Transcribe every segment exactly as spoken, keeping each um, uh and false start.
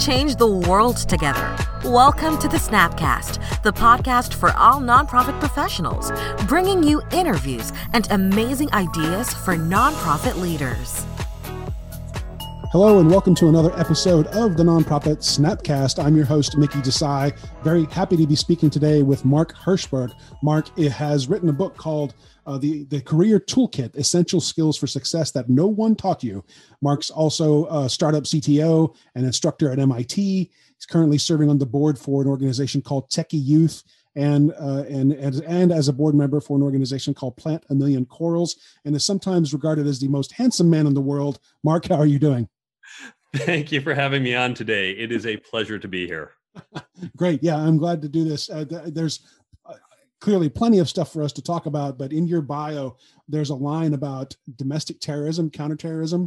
change the world together. Welcome to the Snapcast, the podcast for all nonprofit professionals, bringing you interviews and amazing ideas for nonprofit leaders. Hello and welcome to another episode of the Nonprofit Snapcast. I'm your host, Mickey Desai. Very happy to be speaking today with Mark Hirschberg. Mark has written a book called uh, the, the Career Toolkit, Essential Skills for Success That No One Taught You. Mark's also a startup C T O and instructor at M I T. He's currently serving on the board for an organization called Techie Youth and, uh, and, and, and as a board member for an organization called Plant a Million Corals, and is sometimes regarded as the most handsome man in the world. Mark, how are you doing? Thank you for having me on today. It is a pleasure to be here. Great. Yeah, I'm glad to do this. Uh, th- there's uh, clearly plenty of stuff for us to talk about, but in your bio, there's a line about domestic terrorism, counterterrorism,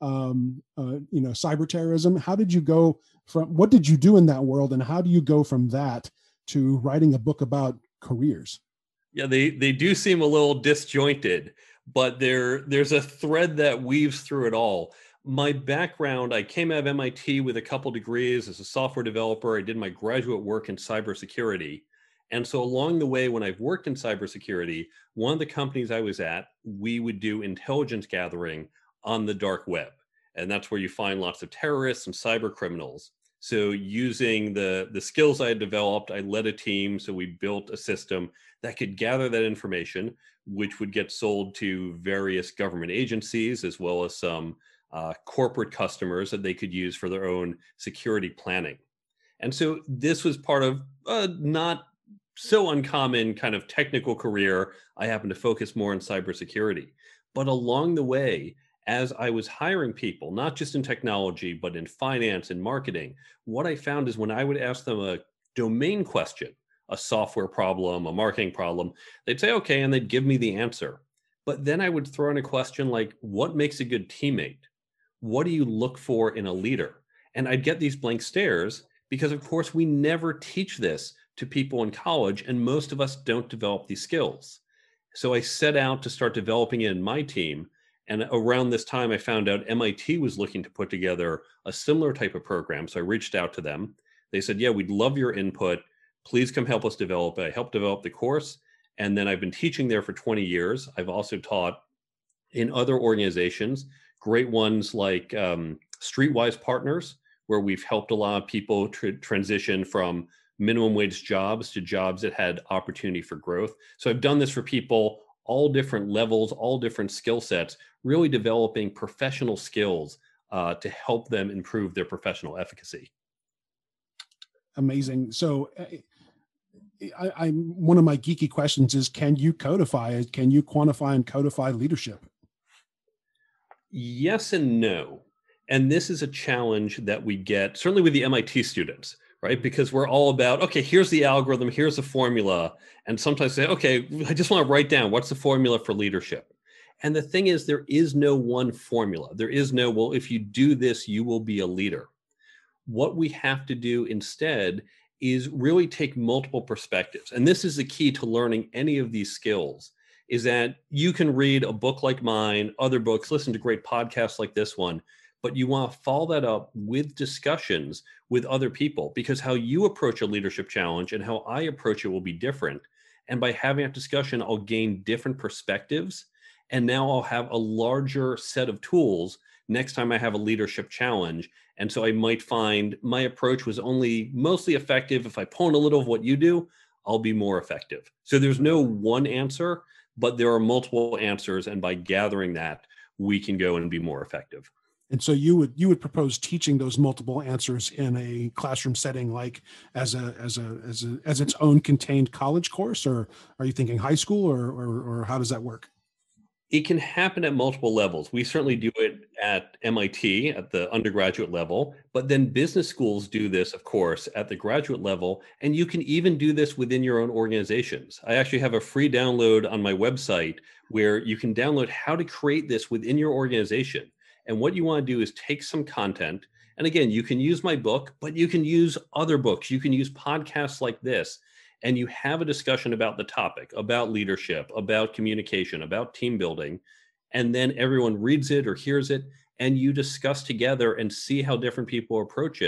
um, uh, you know, cyber terrorism. How did you go from, what did you do in that world, and how do you go from that to writing a book about careers? Yeah, they, they do seem a little disjointed, but there there's a thread that weaves through it all. My background, I came out of M I T with a couple degrees as a software developer. I did my graduate work in cybersecurity. And so along the way, when I've worked in cybersecurity, one of the companies I was at, we would do intelligence gathering on the dark web. And that's where you find lots of terrorists and cyber criminals. So using the, the skills I had developed, I led a team. So we built a system that could gather that information, which would get sold to various government agencies, as well as some Uh, corporate customers that they could use for their own security planning. And so this was part of a not so uncommon kind of technical career. I happen to focus more on cybersecurity. But along the way, as I was hiring people, not just in technology, but in finance and marketing, what I found is when I would ask them a domain question, a software problem, a marketing problem, they'd say, okay, and they'd give me the answer. But then I would throw in a question like, what makes a good teammate? What do you look for in a leader? And I'd get these blank stares because, of course, we never teach this to people in college, and most of us don't develop these skills. So I set out to start developing it in my team. And around this time, I found out M I T was looking to put together a similar type of program. So I reached out to them. They said, yeah, we'd love your input. Please come help us develop it. I helped develop the course. And then I've been teaching there for twenty years. I've also taught in other organizations, great ones like um, Streetwise Partners, where we've helped a lot of people tr- transition from minimum wage jobs to jobs that had opportunity for growth. So I've done this for people, all different levels, all different skill sets, really developing professional skills uh, to help them improve their professional efficacy. Amazing. So I, I, one of my geeky questions is, can you codify it? Can you quantify and codify leadership? Yes and no. And this is a challenge that we get, certainly with the M I T students, right? Because we're all about, okay, here's the algorithm, here's the formula. And sometimes say, okay, I just want to write down what's the formula for leadership. And the thing is, there is no one formula. There is no, well, if you do this, you will be a leader. What we have to do instead is really take multiple perspectives. And this is the key to learning any of these skills, is that you can read a book like mine, other books, listen to great podcasts like this one, but you want to follow that up with discussions with other people, because how you approach a leadership challenge and how I approach it will be different. And by having that discussion, I'll gain different perspectives. And now I'll have a larger set of tools next time I have a leadership challenge. And so I might find my approach was only mostly effective. If I pull in a little of what you do, I'll be more effective. So there's no one answer, but there are multiple answers, and by gathering that, we can go and be more effective. And so you would you would propose teaching those multiple answers in a classroom setting, like as a as a as a as its own contained college course, or are you thinking high school, or or, or how does that work? It can happen at multiple levels. We certainly do it at M I T at the undergraduate level, but then business schools do this, of course, at the graduate level. And you can even do this within your own organizations. I actually have a free download on my website where you can download how to create this within your organization. And what you want to do is take some content. And again, you can use my book, but you can use other books. You can use podcasts like this. And you have a discussion about the topic, about leadership, about communication, about team building, and then everyone reads it or hears it, and you discuss together and see how different people approach it.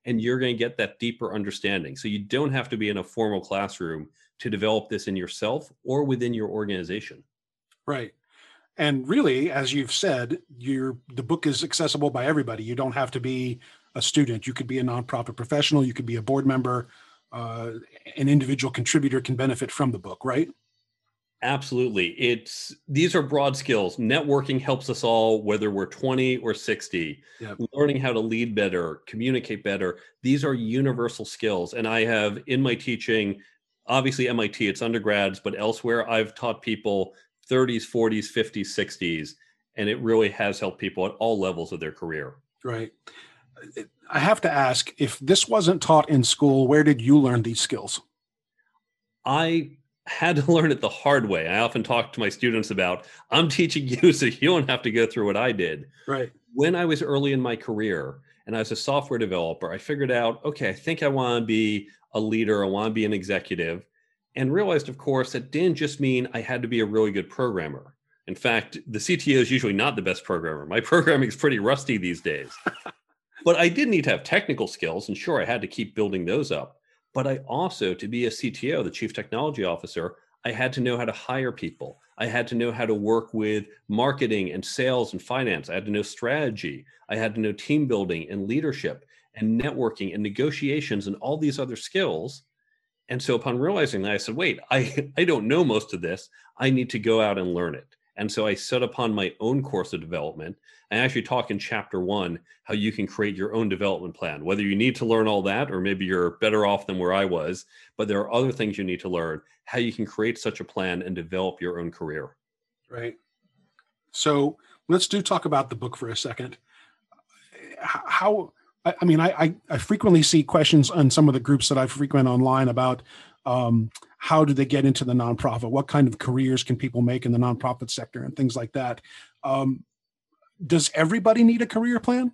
and you're going to get that deeper understanding. So you don't have to be in a formal classroom to develop this in yourself or within your organization. Right. And really, as you've said, your the book is accessible by everybody. You don't have to be a student. You could be a nonprofit professional. You could be a board member. Uh, an individual contributor can benefit from the book, right? Absolutely. It's these are broad skills. Networking helps us all, whether we're twenty or sixty. Yep. Learning how to lead better, communicate better. These are universal skills. And I have in my teaching, obviously M I T, it's undergrads, but elsewhere, I've taught people thirties, forties, fifties, sixties, and it really has helped people at all levels of their career. Right. I have to ask, if this wasn't taught in school, where did you learn these skills? I had to learn it the hard way. I often talk to my students about, I'm teaching you so you don't have to go through what I did. Right. When I was early in my career and I was a software developer, I figured out, okay, I think I want to be a leader. I want to be an executive. And realized, of course, that didn't just mean I had to be a really good programmer. In fact, the C T O is usually not the best programmer. My programming is pretty rusty these days. But I did need to have technical skills. And sure, I had to keep building those up. But I also, to be a C T O, the Chief Technology Officer, I had to know how to hire people. I had to know how to work with marketing and sales and finance. I had to know strategy. I had to know team building and leadership and networking and negotiations and all these other skills. And so upon realizing that, I said, wait, I, I don't know most of this. I need to go out and learn it. And so I set upon my own course of development. I actually talk in chapter one how you can create your own development plan, whether you need to learn all that or maybe you're better off than where I was. But there are other things you need to learn, how you can create such a plan and develop your own career. Right. So let's do talk about the book for a second. How, I mean, I, I, I frequently see questions on some of the groups that I frequent online about um, how do they get into the nonprofit? What kind of careers can people make in the nonprofit sector and things like that? Um, does everybody need a career plan?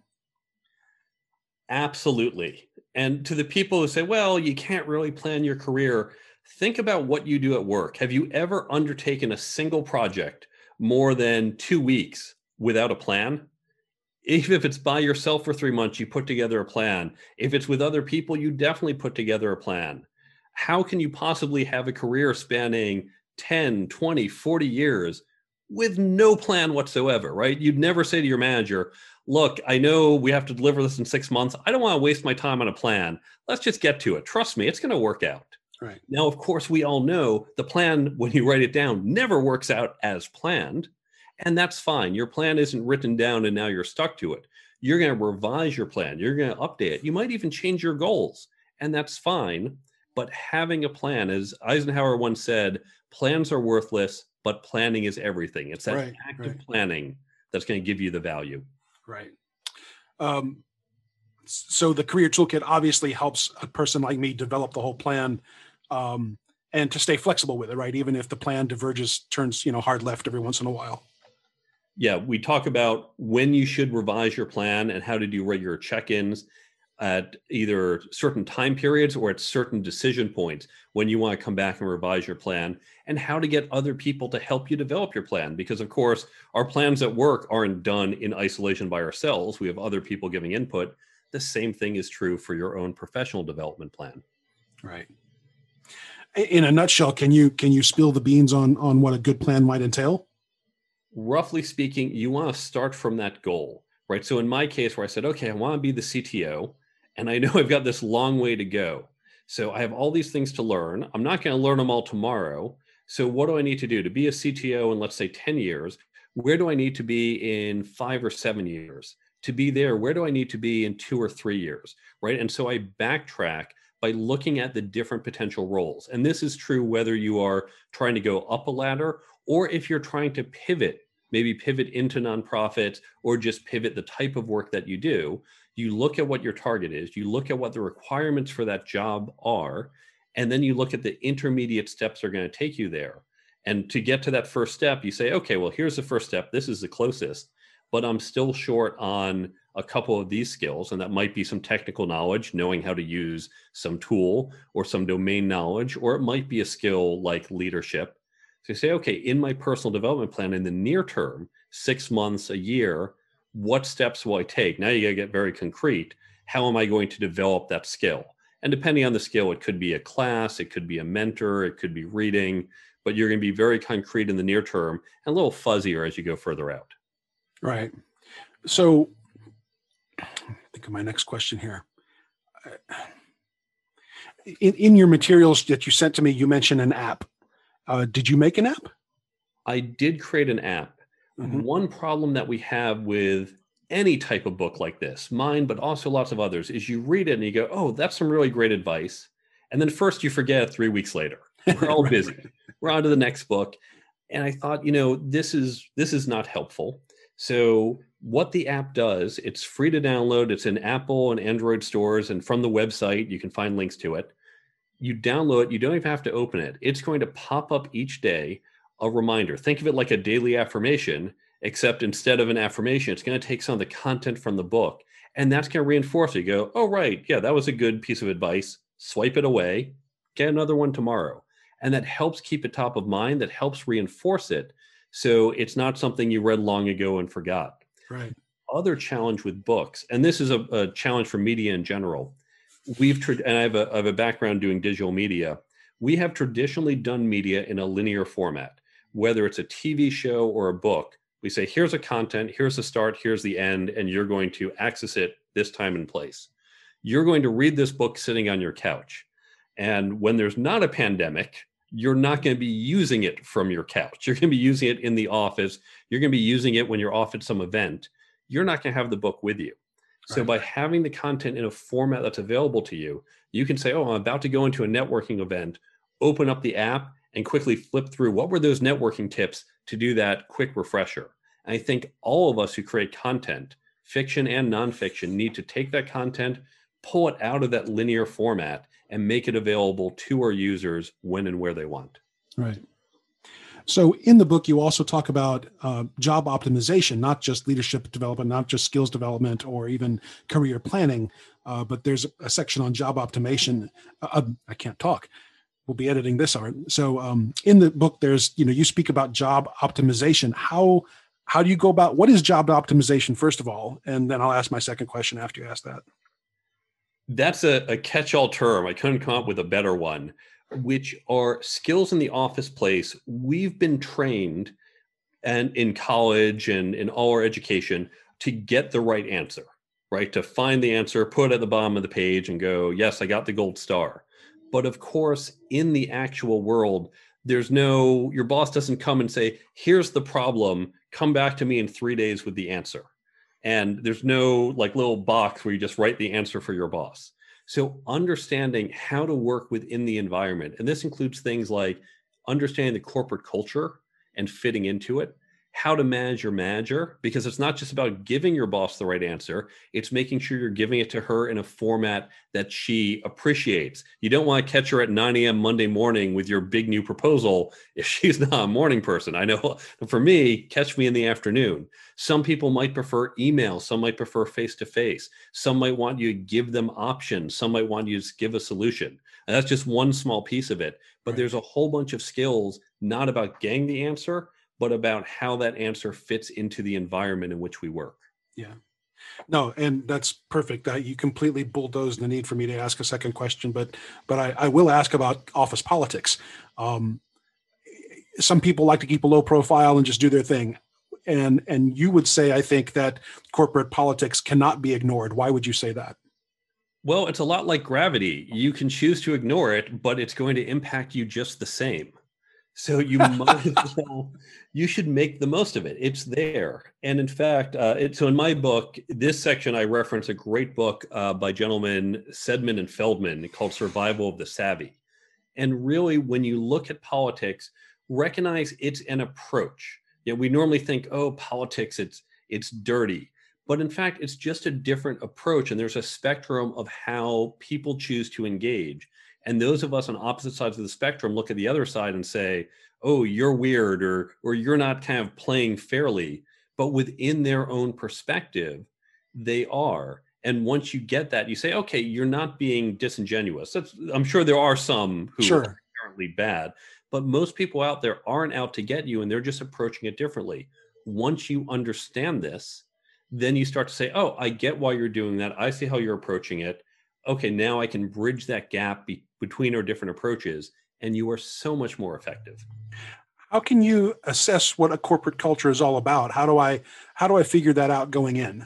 Absolutely. And to the people who say, well, you can't really plan your career, think about what you do at work. Have you ever undertaken a single project more than two weeks without a plan? Even if it's by yourself for three months, you put together a plan. If it's with other people, you definitely put together a plan. How can you possibly have a career spanning ten, twenty, forty years with no plan whatsoever, right? You'd never say to your manager, look, I know we have to deliver this in six months. I don't want to waste my time on a plan. Let's just get to it. Trust me, it's going to work out. Right. Now, of course, we all know the plan, when you write it down, never works out as planned. And that's fine. Your plan isn't written down and now you're stuck to it. You're going to revise your plan. You're going to update it. You might even change your goals, and that's fine. But having a plan, as Eisenhower once said, plans are worthless, but planning is everything. It's that right, active right. planning that's going to give you the value. Right. Um, so the Career Toolkit obviously helps a person like me develop the whole plan um, and to stay flexible with it, right? Even if the plan diverges, turns, you know, hard left every once in a while. Yeah, we talk about when you should revise your plan and how to do regular check-ins at either certain time periods or at certain decision points when you want to come back and revise your plan, and how to get other people to help you develop your plan. Because of course, our plans at work aren't done in isolation by ourselves. We have other people giving input. The same thing is true for your own professional development plan. Right. In a nutshell, can you can you spill the beans on on what a good plan might entail? Roughly speaking, you want to start from that goal, right? So in my case where I said, okay, I want to be the C T O, and I know I've got this long way to go. So I have all these things to learn. I'm not going to learn them all tomorrow. So what do I need to do to be a C T O in, let's say, ten years? Where do I need to be in five or seven years? To be there, where do I need to be in two or three years, right? And so I backtrack by looking at the different potential roles. And this is true whether you are trying to go up a ladder or if you're trying to pivot, maybe pivot into nonprofits or just pivot the type of work that you do. You look at what your target is, you look at what the requirements for that job are, and then you look at the intermediate steps that are going to take you there. And to get to that first step, you say, okay, well, here's the first step. This is the closest, but I'm still short on a couple of these skills. And that might be some technical knowledge, knowing how to use some tool or some domain knowledge, or it might be a skill like leadership. So you say, okay, in my personal development plan in the near term, six months, a year, what steps will I take? Now you got to get very concrete. how am I going to develop that skill? And depending on the skill, it could be a class, it could be a mentor, it could be reading, but you're going to be very concrete in the near term and a little fuzzier as you go further out. Right. So think of my next question here. In, in your materials that you sent to me, you mentioned an app. Uh, did you make an app? I did create an app. Mm-hmm. One problem that we have with any type of book like this, mine, but also lots of others, is you read it and you go, oh, that's some really great advice. And then first you forget it three weeks later. We're all right, busy. Right. We're on to the next book. And I thought, you know, this is this is not helpful. So what the app does, it's free to download. It's in Apple and Android stores. And from the website, you can find links to it. You download it. You don't even have to open it. It's going to pop up each day a reminder. Think of it like a daily affirmation, except instead of an affirmation, it's going to take some of the content from the book. And that's going to reinforce it. You go, oh, right. Yeah, that was a good piece of advice. Swipe it away. Get another one tomorrow. And that helps keep it top of mind. That helps reinforce it. So it's not something you read long ago and forgot. Right. Other challenge with books, and this is a, a challenge for media in general. We've, tra- and I have, a, I have a background doing digital media. We have traditionally done media in a linear format, whether it's a T V show or a book. We say, here's a content, here's the start, here's the end, and you're going to access it this time and place. You're going to read this book sitting on your couch. And when there's not a pandemic, you're not going to be using it from your couch. You're going to be using it in the office. You're going to be using it when you're off at some event. You're not going to have the book with you. So right. by having the content in a format that's available to you, you can say, oh, I'm about to go into a networking event, open up the app and quickly flip through what were those networking tips to do that quick refresher. And I think all of us who create content, fiction and nonfiction, need to take that content, pull it out of that linear format and make it available to our users when and where they want. Right. So in the book, you also talk about uh, job optimization, not just leadership development, not just skills development or even career planning, uh, but there's a section on job optimization. Uh, I can't talk. We'll be editing this art. So um, in the book, there's, you know, you speak about job optimization. How, how do you go about, what is job optimization, first of all? And then I'll ask my second question after you ask that. That's a, a catch-all term. I couldn't come up with a better one, which are skills in the office place. We've been trained and in college and in all our education to get the right answer, right? To find the answer, put it at the bottom of the page and go, yes, I got the gold star. But of course, in the actual world, there's no, your boss doesn't come and say, here's the problem, come back to me in three days with the answer. And there's no like little box where you just write the answer for your boss. So understanding how to work within the environment, and this includes things like understanding the corporate culture and fitting into it, how to manage your manager, because it's not just about giving your boss the right answer. It's making sure you're giving it to her in a format that she appreciates. You don't want to catch her at nine a.m. Monday morning with your big new proposal if she's not a morning person. I know for me, catch me in the afternoon. Some people might prefer email. Some might prefer face-to-face. Some might want you to give them options. Some might want you to give a solution. And that's just one small piece of it. But right. There's a whole bunch of skills, not about getting the answer, but about how that answer fits into the environment in which we work. Yeah. No, and that's perfect. Uh, you completely bulldozed the need for me to ask a second question, but but I, I will ask about office politics. Um, some people like to keep a low profile and just do their thing. And and you would say, I think, that corporate politics cannot be ignored. Why would you say that? Well, it's a lot like gravity. You can choose to ignore it, but it's going to impact you just the same. So you might as well, you should make the most of it. It's there. And in fact, uh, it, so in my book, this section, I reference a great book uh, by gentlemen Sedman and Feldman called Survival of the Savvy. And really, when you look at politics, recognize it's an approach. You know, we normally think, oh, politics, it's it's dirty. But in fact, it's just a different approach. And there's a spectrum of how people choose to engage. And those of us on opposite sides of the spectrum look at the other side and say, oh, you're weird, or, or you're not kind of playing fairly. But within their own perspective, they are. And once you get that, you say, okay, you're not being disingenuous. That's, I'm sure there are some who sure. are inherently bad, but most people out there aren't out to get you, and they're just approaching it differently. Once you understand this, then you start to say, oh, I get why you're doing that. I see how you're approaching it. Okay, now I can bridge that gap be- between our different approaches, and you are so much more effective. How can you assess what a corporate culture is all about? How do I how do I figure that out going in?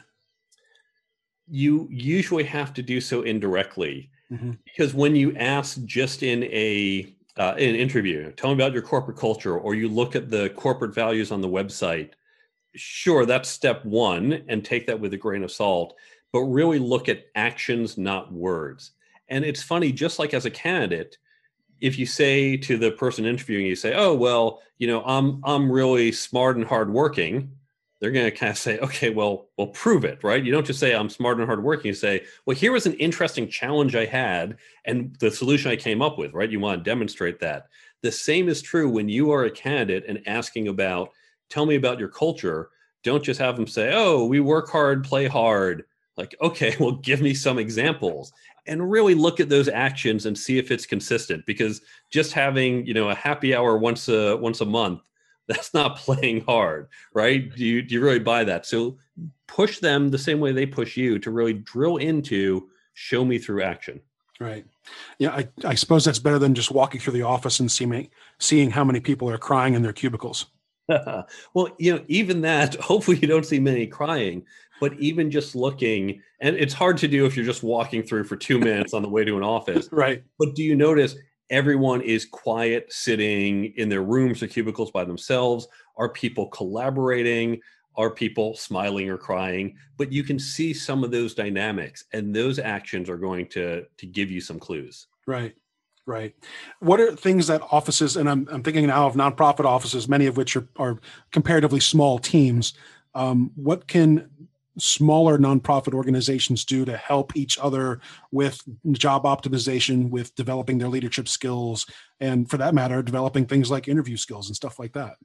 You usually have to do so indirectly, mm-hmm. because when you ask just in a uh, in an interview, tell me about your corporate culture, or you look at the corporate values on the website, sure, that's step one, and take that with a grain of salt, but really look at actions, not words. And it's funny, just like as a candidate, if you say to the person interviewing, you say, oh, well, you know, I'm I'm really smart and hardworking, they're going to kind of say, okay, well, well, prove it, right? You don't just say I'm smart and hardworking. You say, well, here was an interesting challenge I had and the solution I came up with, right? You want to demonstrate that. The same is true when you are a candidate and asking about, tell me about your culture. Don't just have them say, oh, we work hard, play hard. Like, okay, well, give me some examples. And really look at those actions and see if it's consistent, because just having, you know, a happy hour once a once a month, that's not playing hard, right? Do you do you really buy that? So push them the same way they push you to really drill into, show me through action. Right. Yeah, I, I suppose that's better than just walking through the office and seeing seeing how many people are crying in their cubicles. Well, you know, even that, hopefully you don't see many crying, but even just looking, and it's hard to do if you're just walking through for two minutes on the way to an office. Right. But do you notice everyone is quiet, sitting in their rooms or cubicles by themselves? Are people collaborating? Are people smiling or crying? But you can see some of those dynamics, and those actions are going to, to give you some clues. Right. Right. What are things that offices, and I'm, I'm thinking now of nonprofit offices, many of which are, are comparatively small teams. Um, what can smaller nonprofit organizations do to help each other with job optimization, with developing their leadership skills, and for that matter, developing things like interview skills and stuff like that?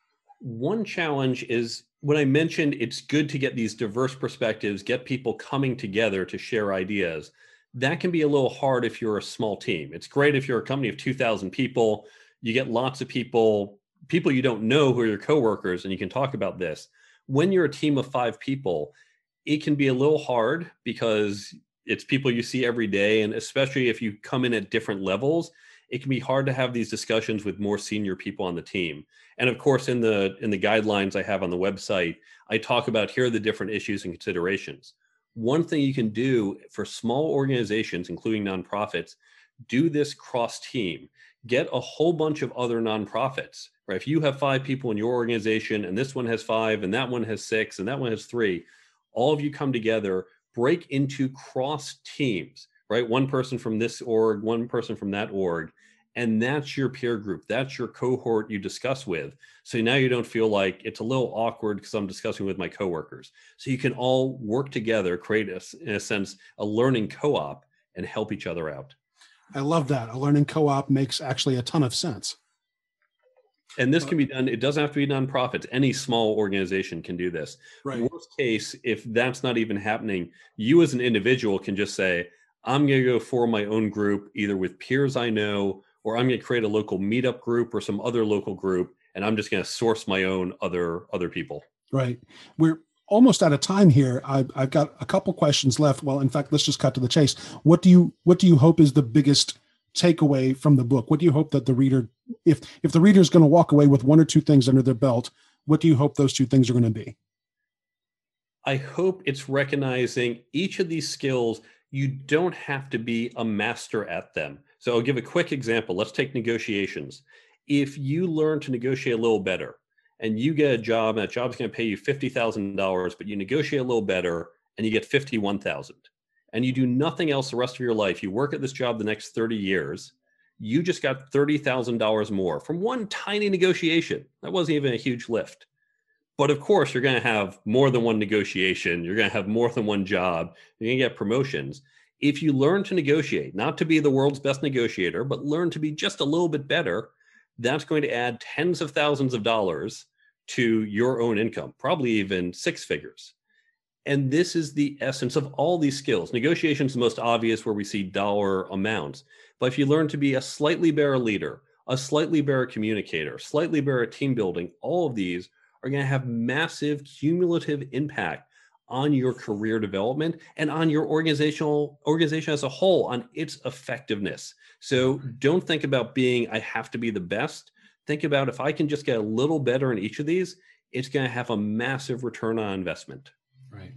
One challenge is, when I mentioned it's good to get these diverse perspectives, get people coming together to share ideas. That can be a little hard if you're a small team. It's great if you're a company of two thousand people, you get lots of people, people you don't know who are your coworkers, and you can talk about this. When you're a team of five people, it can be a little hard because it's people you see every day. And especially if you come in at different levels, it can be hard to have these discussions with more senior people on the team. And of course, in the in the guidelines I have on the website, I talk about here are the different issues and considerations. One thing you can do for small organizations, including nonprofits, do this cross-team. Get a whole bunch of other nonprofits, right? If you have five people in your organization and this one has five and that one has six and that one has three, all of you come together, break into cross teams, right? One person from this org, one person from that org, and that's your peer group. That's your cohort you discuss with. So now you don't feel like it's a little awkward because I'm discussing with my coworkers. So you can all work together, create, a, in a sense, a learning co-op and help each other out. I love that. A learning co-op makes actually a ton of sense. And this can be done, it doesn't have to be nonprofits. Any small organization can do this. Right. Worst case, if that's not even happening, you as an individual can just say, I'm going to go form my own group, either with peers I know, or I'm going to create a local meetup group or some other local group, and I'm just going to source my own other other people. Right. We're almost out of time here. I've, I've got a couple questions left. Well, in fact, let's just cut to the chase. What do you what do you hope is the biggest takeaway from the book? What do you hope that the reader, if if the reader is going to walk away with one or two things under their belt, what do you hope those two things are going to be? I hope it's recognizing each of these skills. You don't have to be a master at them. So I'll give a quick example. Let's take negotiations. If you learn to negotiate a little better and you get a job and that job's going to pay you fifty thousand dollars, but you negotiate a little better and you get fifty-one thousand dollars and you do nothing else the rest of your life, you work at this job the next thirty years, you just got thirty thousand dollars more from one tiny negotiation. That wasn't even a huge lift. But of course, you're going to have more than one negotiation. You're going to have more than one job. You're going to get promotions. If you learn to negotiate, not to be the world's best negotiator, but learn to be just a little bit better, that's going to add tens of thousands of dollars to your own income, probably even six figures. And this is the essence of all these skills. Negotiation is the most obvious where we see dollar amounts. But if you learn to be a slightly better leader, a slightly better communicator, slightly better team building, all of these are going to have massive cumulative impact on your career development and on your organizational organization as a whole, on its effectiveness. So don't think about being, I have to be the best. Think about, if I can just get a little better in each of these, it's going to have a massive return on investment. Right.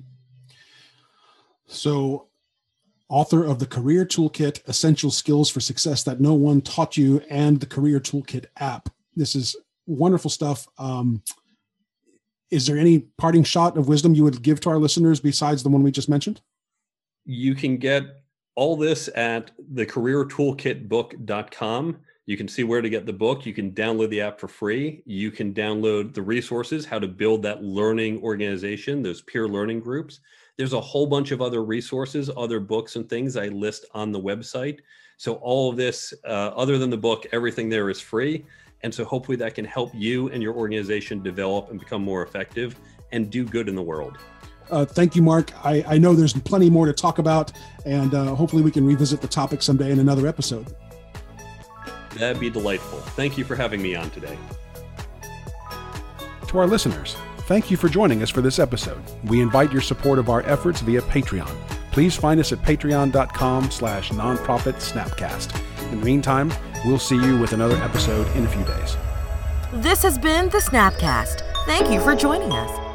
So, author of the Career Toolkit, Essential Skills for Success That No One Taught You, and the Career Toolkit app. This is wonderful stuff. Um, is there any parting shot of wisdom you would give to our listeners besides the one we just mentioned? You can get all this at the career toolkit book dot com. You can see where to get the book. You can download the app for free. You can download the resources, how to build that learning organization, those peer learning groups. There's a whole bunch of other resources, other books and things I list on the website. So all of this, uh, other than the book, everything there is free. And so hopefully that can help you and your organization develop and become more effective and do good in the world. Uh, thank you, Mark. I, I know there's plenty more to talk about, and uh, hopefully we can revisit the topic someday in another episode. That'd be delightful. Thank you for having me on today. To our listeners, thank you for joining us for this episode. We invite your support of our efforts via Patreon. Please find us at patreon.com slash nonprofit snapcast. In the meantime, we'll see you with another episode in a few days. This has been the Snapcast. Thank you for joining us.